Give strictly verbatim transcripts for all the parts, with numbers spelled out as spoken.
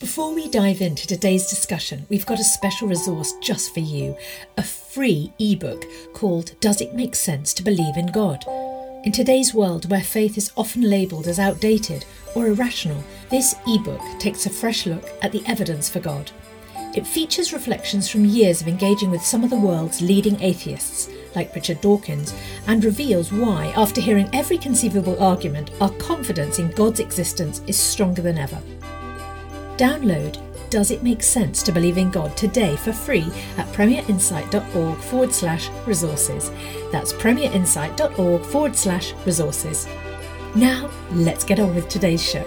Before we dive into today's discussion, we've got a special resource just for you, a free ebook called Does It Make Sense to Believe in God? In today's world where faith is often labelled as outdated or irrational, this ebook takes a fresh look at the evidence for God. It features reflections from years of engaging with some of the world's leading atheists, like Richard Dawkins, and reveals why, after hearing every conceivable argument, our confidence in God's existence is stronger than ever. Download Does It Make Sense to Believe in God today for free at premierinsight.org forward slash resources. That's premierinsight.org forward slash resources. Now, let's get on with today's show.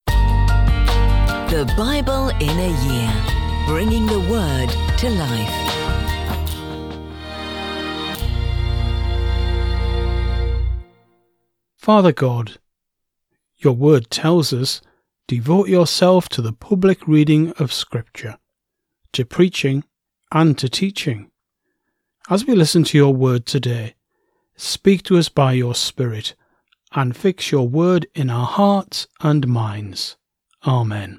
The Bible in a Year, bringing the Word to life. Father God, your word tells us, devote yourself to the public reading of Scripture, to preaching and to teaching. As we listen to your word today, speak to us by your Spirit and fix your word in our hearts and minds. Amen.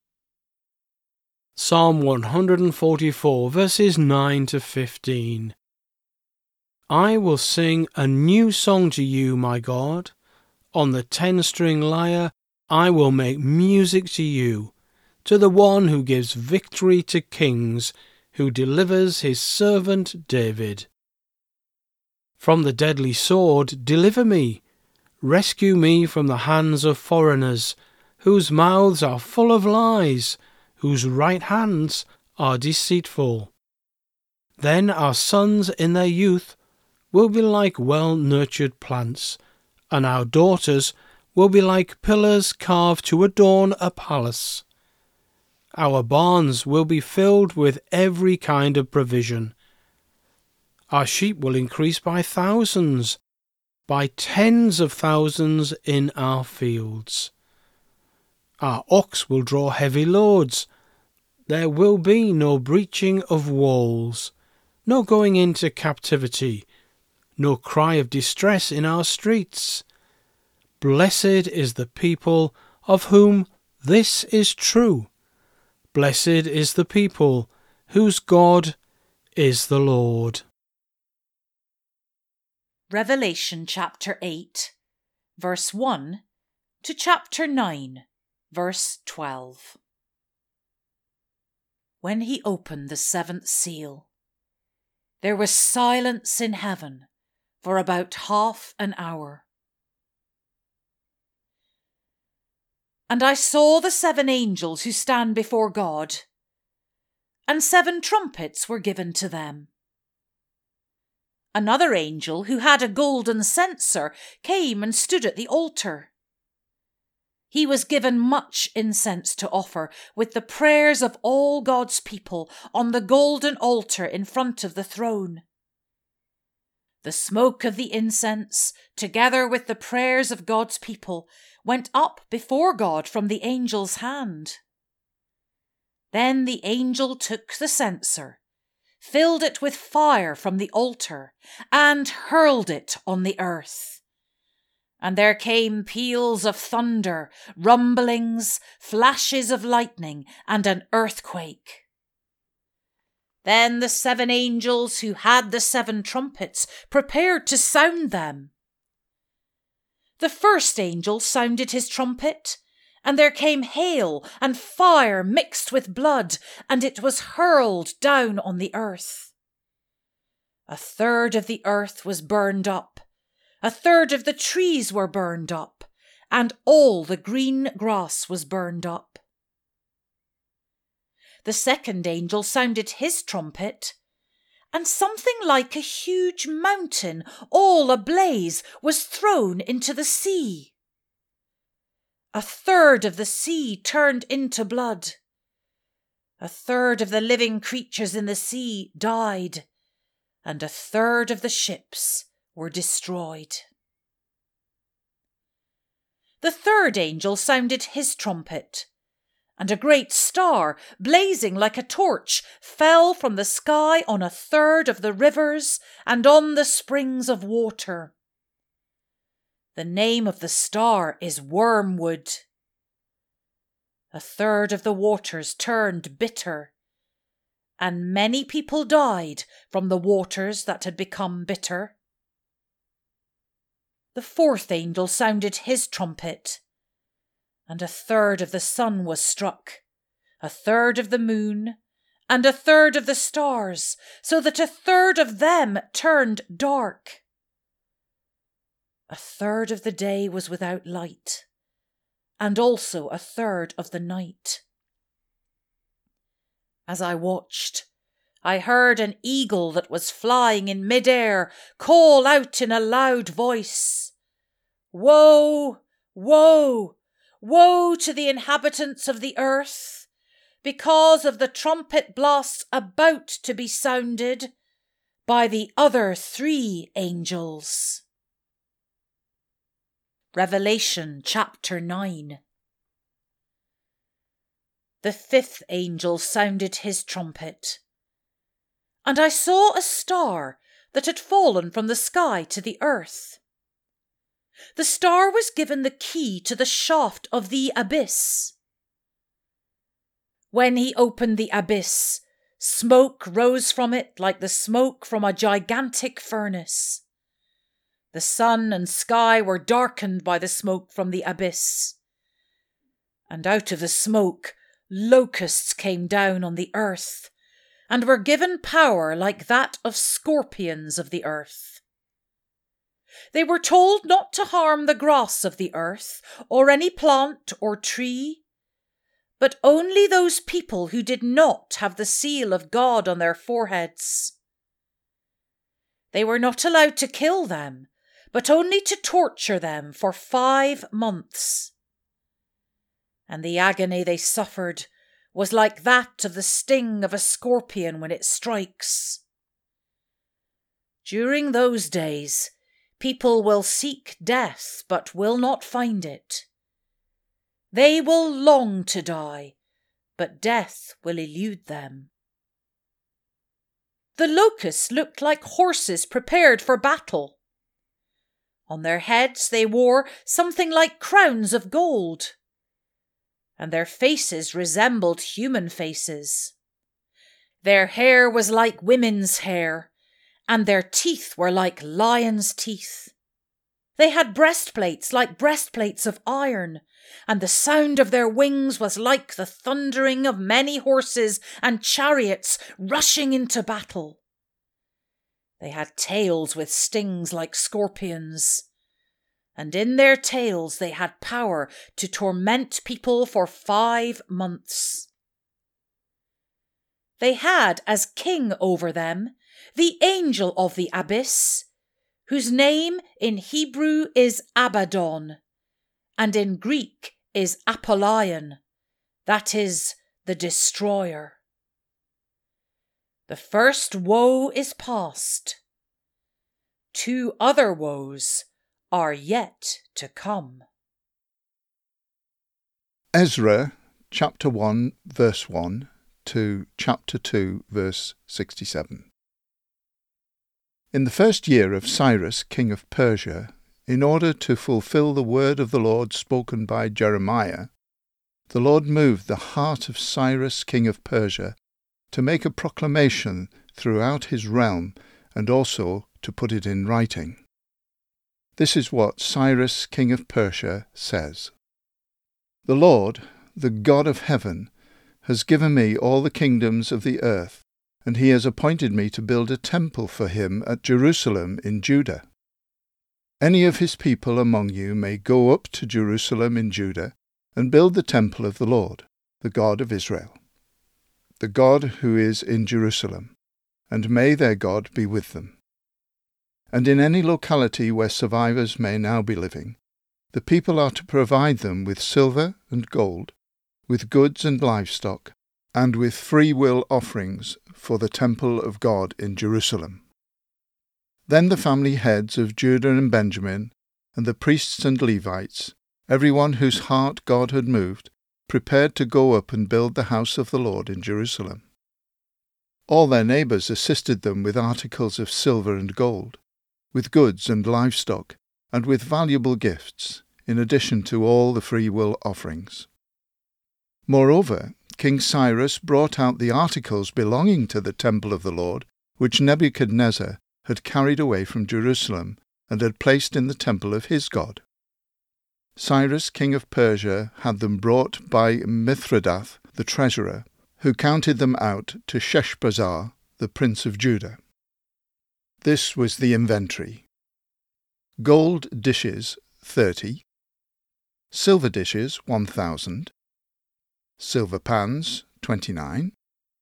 Psalm one forty-four, verses nine to fifteen. I will sing a new song to you, my God. On the ten-string lyre I will make music to you, to the one who gives victory to kings, who delivers his servant David. From the deadly sword deliver me, rescue me from the hands of foreigners, whose mouths are full of lies, whose right hands are deceitful. Then our sons in their youth will be like well-nurtured plants, and our daughters will be like pillars carved to adorn a palace. Our barns will be filled with every kind of provision. Our sheep will increase by thousands, by tens of thousands in our fields. Our ox will draw heavy loads. There will be no breaching of walls, no going into captivity, no cry of distress in our streets. Blessed is the people of whom this is true. Blessed is the people whose God is the Lord. Revelation chapter eight, verse one to chapter nine, verse twelve. When he opened the seventh seal, there was silence in heaven for about half an hour. And I saw the seven angels who stand before God, and seven trumpets were given to them. Another angel who had a golden censer came and stood at the altar. He was given much incense to offer with the prayers of all God's people on the golden altar in front of the throne. The smoke of the incense, together with the prayers of God's people, went up before God from the angel's hand. Then the angel took the censer, filled it with fire from the altar, and hurled it on the earth. And there came peals of thunder, rumblings, flashes of lightning, and an earthquake. Then the seven angels who had the seven trumpets prepared to sound them. The first angel sounded his trumpet, and there came hail and fire mixed with blood, and it was hurled down on the earth. A third of the earth was burned up, a third of the trees were burned up, and all the green grass was burned up. The second angel sounded his trumpet, and something like a huge mountain, all ablaze, was thrown into the sea. A third of the sea turned into blood. A third of the living creatures in the sea died, and a third of the ships were destroyed. The third angel sounded his trumpet, and a great star, blazing like a torch, fell from the sky on a third of the rivers and on the springs of water. The name of the star is Wormwood. A third of the waters turned bitter, and many people died from the waters that had become bitter. The fourth angel sounded his trumpet, and a third of the sun was struck, a third of the moon, and a third of the stars, so that a third of them turned dark. A third of the day was without light, and also a third of the night. As I watched, I heard an eagle that was flying in mid-air call out in a loud voice, "Woe, woe, woe to the inhabitants of the earth, because of the trumpet blasts about to be sounded by the other three angels." Revelation chapter nine. The fifth angel sounded his trumpet, and I saw a star that had fallen from the sky to the earth. The star was given the key to the shaft of the abyss. When he opened the abyss, smoke rose from it like the smoke from a gigantic furnace. The sun and sky were darkened by the smoke from the abyss, and out of the smoke locusts came down on the earth, and were given power like that of scorpions of the earth. They were told not to harm the grass of the earth, or any plant or tree, but only those people who did not have the seal of God on their foreheads. They were not allowed to kill them, but only to torture them for five months. And the agony they suffered was like that of the sting of a scorpion when it strikes. During those days, people will seek death, but will not find it. They will long to die, but death will elude them. The locusts looked like horses prepared for battle. On their heads they wore something like crowns of gold, and their faces resembled human faces. Their hair was like women's hair, and their teeth were like lions' teeth. They had breastplates like breastplates of iron, and the sound of their wings was like the thundering of many horses and chariots rushing into battle. They had tails with stings like scorpions, and in their tails they had power to torment people for five months. They had as king over them the angel of the abyss, whose name in Hebrew is Abaddon, and in Greek is Apollyon, that is, the destroyer. The first woe is past. Two other woes are yet to come. Ezra chapter one verse one to chapter two verse sixty-seven. In the first year of Cyrus king of Persia, in order to fulfill the word of the Lord spoken by Jeremiah, the Lord moved the heart of Cyrus king of Persia to make a proclamation throughout his realm and also to put it in writing. This is what Cyrus king of Persia says. The Lord, the God of heaven, has given me all the kingdoms of the earth, and he has appointed me to build a temple for him at Jerusalem in Judah. Any of his people among you may go up to Jerusalem in Judah and build the temple of the Lord, the God of Israel, the God who is in Jerusalem, and may their God be with them. And in any locality where survivors may now be living, the people are to provide them with silver and gold, with goods and livestock, and with free will offerings for the temple of God in Jerusalem. Then the family heads of Judah and Benjamin, and the priests and Levites, everyone whose heart God had moved, prepared to go up and build the house of the Lord in Jerusalem. All their neighbours assisted them with articles of silver and gold, with goods and livestock, and with valuable gifts, in addition to all the free will offerings. Moreover, King Cyrus brought out the articles belonging to the temple of the Lord, which Nebuchadnezzar had carried away from Jerusalem and had placed in the temple of his God. Cyrus, king of Persia, had them brought by Mithredath, the treasurer, who counted them out to Sheshbazzar, the prince of Judah. This was the inventory. Gold dishes, thirty. Silver dishes, one thousand. Silver pans, twenty-nine.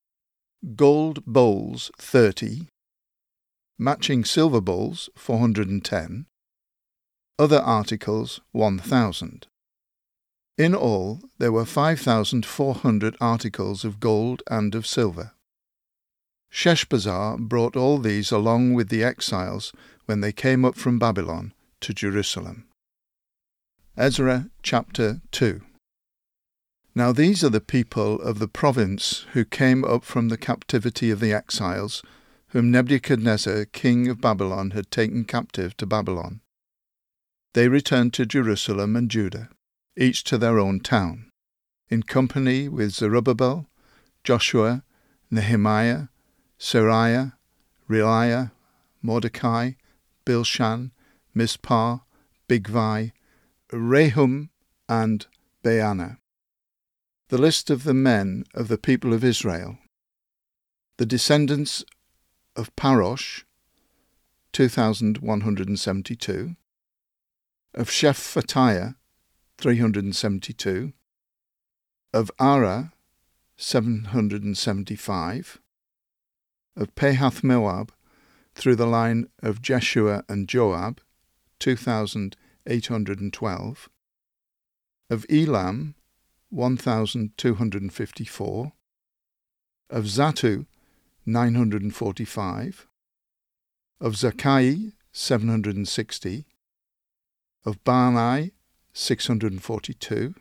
Gold bowls, thirty. Matching silver bowls, four hundred ten. Other articles, one thousand. In all, there were five thousand four hundred articles of gold and of silver. Sheshbazzar brought all these along with the exiles when they came up from Babylon to Jerusalem. Ezra chapter two. Now these are the people of the province who came up from the captivity of the exiles, whom Nebuchadnezzar, king of Babylon, had taken captive to Babylon. They returned to Jerusalem and Judah, each to their own town, in company with Zerubbabel, Joshua, Nehemiah, Seraiah, Realiah, Mordecai, Bilshan, Mispar, Bigvai, Rehum, and Baanah. The list of the men of the people of Israel. The descendants of Parosh, two thousand one hundred seventy-two. Of Shephatiah, three hundred seventy-two. Of Ara, seven hundred seventy-five. Of Pahath Moab, through the line of Jeshua and Joab, two thousand eight hundred twelve. Of Elam, one thousand two hundred fifty-four. Of Zattu, nine hundred forty-five. Of Zakai, seven hundred sixty. Of Bani, six hundred forty-two.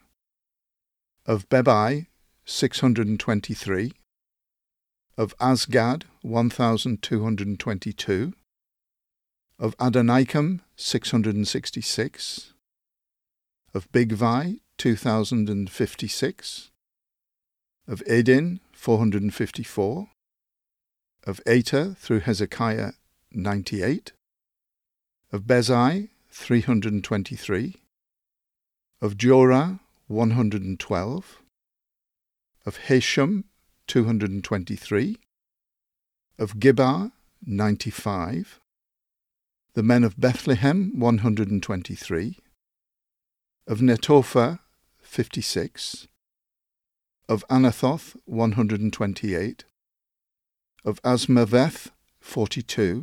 Of Bebai, six hundred twenty-three. Of Azgad, one thousand two hundred twenty-two. Of Adonikam, six hundred sixty-six. Of Bigvai, two thousand fifty-six. Of Edin, four hundred fifty-four. Of Ater, through Hezekiah, ninety-eight. Of Bezai, three hundred twenty-three. Of Jorah, one hundred twelve. Of Hesham, two hundred twenty-three. Of Gibbar, ninety-five. The men of Bethlehem, one hundred twenty-three. Of Netophah, fifty-six. Of Anathoth, one hundred twenty-eight. Of Asmaveth, forty-two.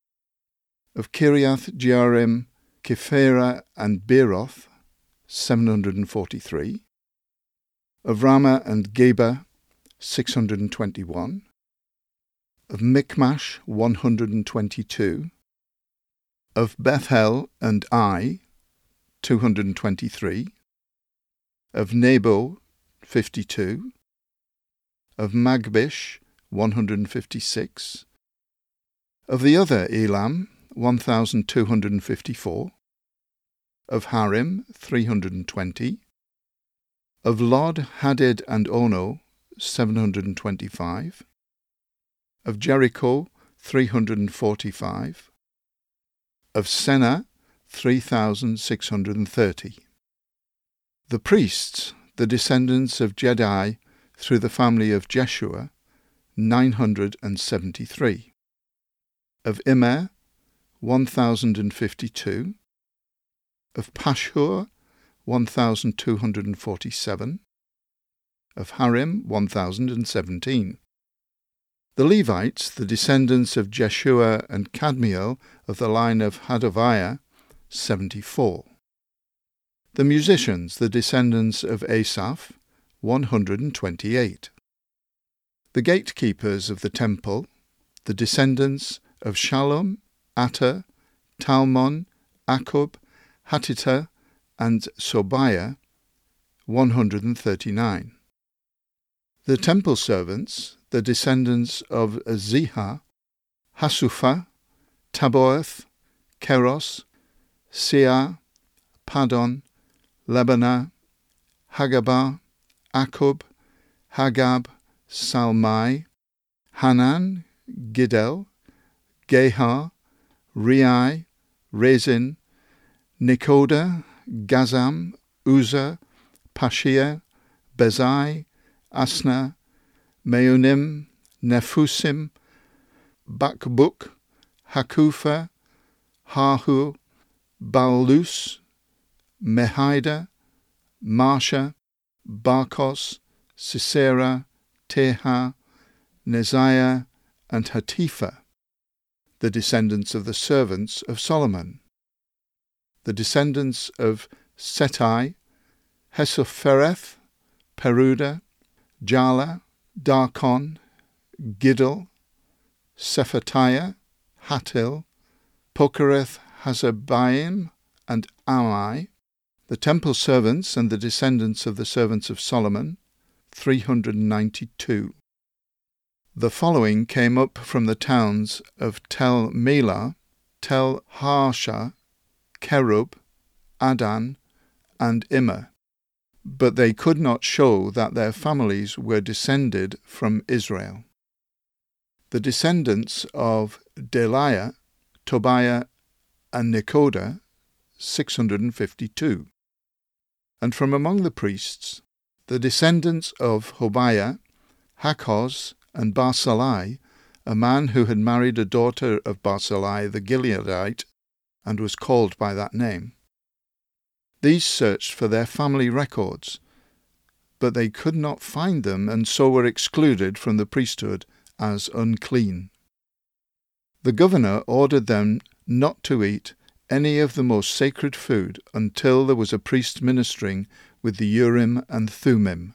Of Kiriath Jearim, Kephera and Beeroth, seven hundred forty-three. Of Ramah and Geba, six hundred twenty-one. Of Michmash, one hundred twenty-two. Of Bethel and Ai, two hundred twenty-three. Of Nebo, fifty-two. Of Magbish, one hundred fifty-six. Of the other Elam, one thousand two hundred fifty-four. Of Harim, three hundred twenty. Of Lod, Hadid, and Ono, seven hundred twenty-five. Of Jericho, three hundred forty-five. Of Senah, three thousand six hundred thirty. The priests, the descendants of Jedi, through the family of Jeshua, nine hundred seventy-three. Of Immer, one thousand fifty-two. Of Pashhur, one thousand two hundred forty-seven. Of Harim, one thousand seventeen. The Levites, the descendants of Jeshua and Kadmiel of the line of Hodaviah, seventy-four. The musicians, the descendants of Asaph, one hundred twenty-eight. The gatekeepers of the temple, the descendants of Shalom, Atter, Talmon, Akub, Hatita, and Sobiah, one hundred thirty-nine. The temple servants, the descendants of Ziha, Hasupha, Taboeth, Keros, Seah, Padon, Lebanah, Hagabah, Akub, Hagab, Salmai, Hanan, Giddel, Gehar, Rei, Rezin, Nekoda, Gazam, Uzzah, Pashia, Bezai, Asna, Meunim, Nephusim, Bakbuk, Hakufa, Hahu, Baalus, Mehida, Marsha, Barkos, Sisera, Teha, Neziah, and Hatipha, the descendants of the servants of Solomon. The descendants of Setai, Hesophereth, Peruda, Jala, Darkon, Giddel, Sephatiah, Hatil, Pokereth Hazabaim, and Amai, the temple servants and the descendants of the servants of Solomon, three hundred ninety-two. The following came up from the towns of Tel Melah, Tel Harsha, Kerub, Adan, and Immer, but they could not show that their families were descended from Israel. The descendants of Deliah, Tobiah, and Nekoda, six hundred fifty-two. And from among the priests, the descendants of Hobiah, Hakkoz, and Barzillai, a man who had married a daughter of Barzillai the Gileadite, and was called by that name. These searched for their family records, but they could not find them, and so were excluded from the priesthood as unclean. The governor ordered them not to eat any of the most sacred food until there was a priest ministering with the Urim and Thummim.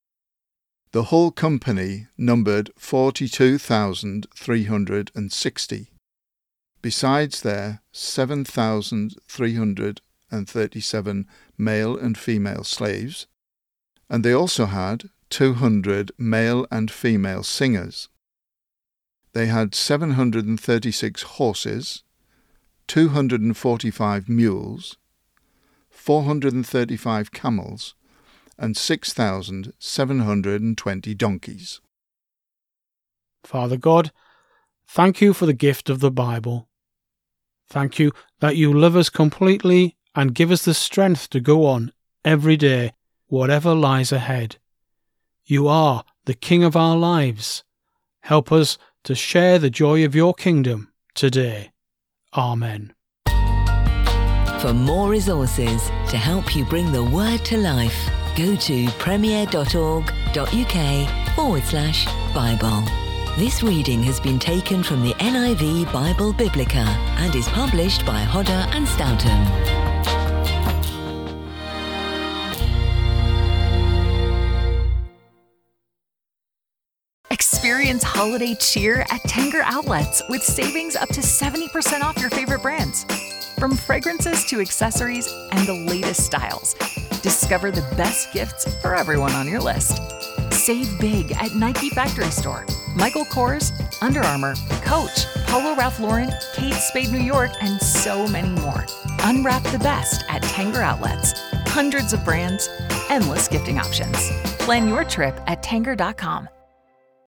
The whole company numbered forty-two thousand three hundred sixty, besides their seven thousand three hundred thirty-seven male and female slaves, and they also had two hundred male and female singers. They had seven hundred thirty-six horses, two hundred forty-five mules, four hundred thirty-five camels, and six thousand seven hundred twenty donkeys. Father God, thank you for the gift of the Bible. Thank you that you love us completely and give us the strength to go on every day, whatever lies ahead. You are the King of our lives. Help us to share the joy of your kingdom today. Amen. For more resources to help you bring the word to life, go to premier.org.uk forward slash Bible. This reading has been taken from the N I V Bible Biblica and is published by Hodder and Stoughton. Experience holiday cheer at Tanger Outlets with savings up to seventy percent off your favorite brands. From fragrances to accessories and the latest styles, discover the best gifts for everyone on your list. Save big at Nike Factory Store, Michael Kors, Under Armour, Coach, Polo Ralph Lauren, Kate Spade New York, and so many more. Unwrap the best at Tanger Outlets. Hundreds of brands, endless gifting options. Plan your trip at tanger dot com.